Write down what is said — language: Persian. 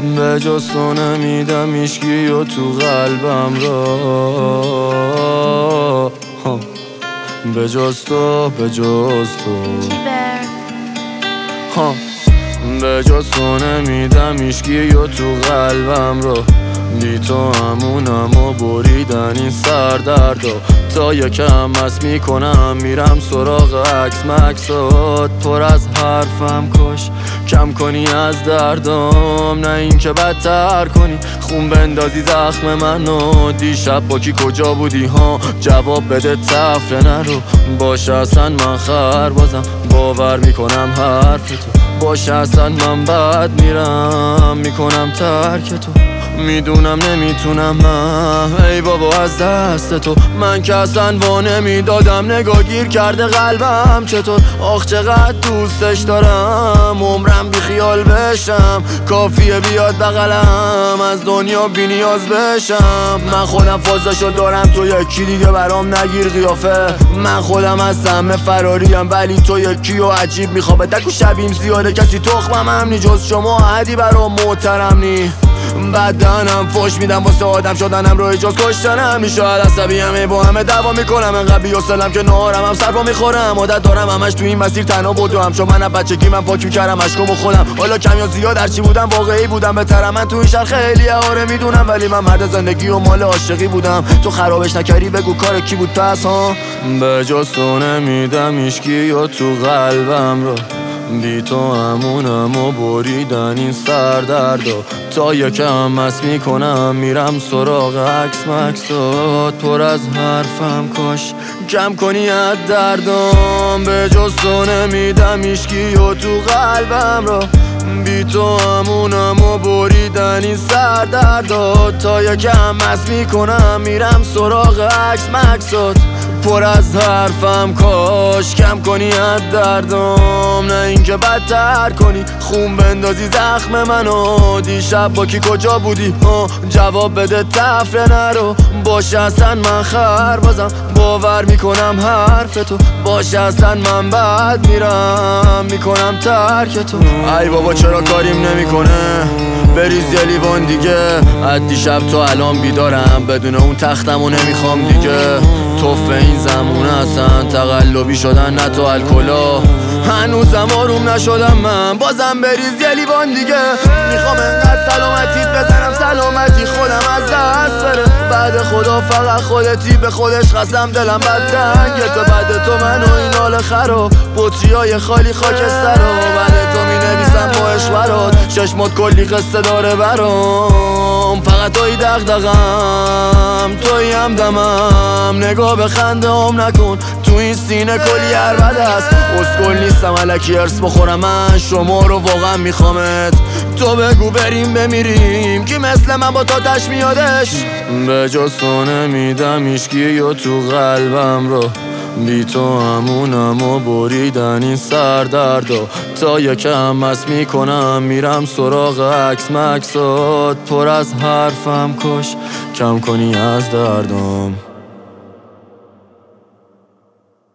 به جز تو نمیدم هیچکی و تو قلبم را به جز تو به جز تو به جز تو نمیدم هیچکی و تو قلبم را بی تو همونم و بریدن این سردردا تا یکم مست میکنم میرم سراغ عکس مکسات پر از حرفم کش کم کنی از دردم نه این که بدتر کنی خون بندازی زخم منو دیشب با کی کجا بودی ها جواب بده تفره نرو باشه اصلا من خربازم باور میکنم حرف تو باشه اصلا من بد میرم میکنم ترک تو میدونم نمیتونم من ای بابا از دست تو من که اصلا وا نمیدادم نگاه گیر کرده قلبم چطور آخ چقدر دوستش دارم عمرم بی خیال بشم کافیه بیاد بغلم از دنیا بی نیاز بشم من خودم فازاشو دارم تو یکی دیگه برام نگیر قیافه من خودم از سهم فراریم ولی تو یکی و عجیب میخوابه دکو شبیم زیاده کسی تخمم هم نی جز شما عدی برام محترم نی بدنم فوش میدم واسه آدم شدنم روی جز کشتنم میشاید عصبی همه با همه دعوا میکنم انقدر بی‌حوصله‌ام که نهارم هم سر پا میخورم عادت دارم همش تو این مسیر تنها بدوم چون من بچگی من پاک میکردم اشکامو خودم حالا کم یا زیاد هرچی بودم واقعی بودم بهترم من تو این شهر خیلی آره میدونم ولی من مرد زندگی و مال عاشقی بودم تو خرابش نکردی بگو کار کی بود پس ها به جز تو نمیدم هیچکی و تو قلبم رو بی تو همونم و بریدن این سردردا تا یکم مست میکنم میرم سراغ عکس مکسات پر از حرفم کش کم کنی از دردم به جز تو نمیدم هیچکی و تو قلبم را بی تو همونم و بریدن این سردردا تا یکم مست میکنم میرم سراغ عکس مکسات پر از حرفم کاش کم کنی از دردم نه اینکه بدتر کنی خون بندازی زخم منو دیشب با کی کجا بودی جواب بده تفره نرو باشه اصلا من خربازم باور میکنم حرف تو باشه اصلا من بد میرم میکنم ترک تو ای بابا چرا کاریم نمیکنه بریز یه لیوان دیگه از دیشب تو الان بیدارم بدون اون تختمو نمیخوام دیگه توف این زمونه اصلا تقلبی شدن نه تو الکلا هنوزم آروم نشدم من بازم بریز یه لیوان دیگه میخوام انقدر سلامتیت بزنم سلامتی خودم از دست بره بعد خدا فقط خودتی به خودش قسم دلم بد تنگه تو بعد تو من و این حال خراب بطریای خالی خاکستر و بعد تو مینویسم با اشورات چشمات کلی قصه داره برام فقط توی دغدغم توی همدمم نگاه به خنده هم نکن تو این سینه کلی عربد است اسکل نیستم الکی ارس بخورم من شما رو واقعا میخوامت تو بگو بریم بمیریم کی مثل من با تاتش میادش به جز تو نمیدم هیچکی و تو قلبم رو بی تو همونم و بریدن این سردردا تا یکم مست میکنم میرم سراغ عکس مکسات پر از حرفم کش کم کنی از دردم